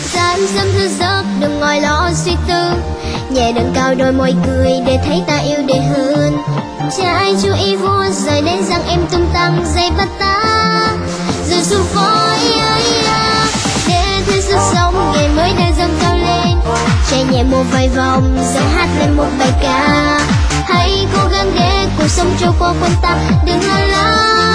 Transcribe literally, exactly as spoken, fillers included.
Sáng sớm thức giấc đừng ngồi lo suy tư, nhẹ nâng cao đôi môi cười để thấy ta yêu để hơn. Cha ai chú ý vui rồi đến rằng em tung tăng dây bắt ta rồi xuống phố để thêm sức sống ngày mới đang dâng cao lên. Chạy nhẹ một vài vòng rồi hát lên một bài ca, hãy cố gắng để cuộc sống trôi qua quên ta đừng lo lắng.